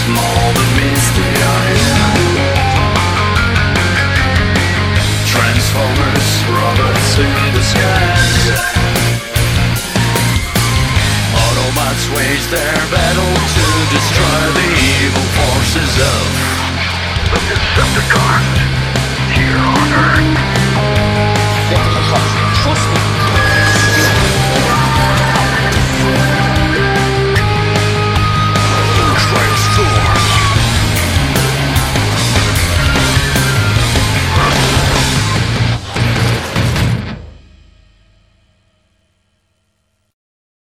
All the mystery Transformers, robots in the skies. Autobots wage their battle to destroy the evil forces of the Decepticons here on Earth.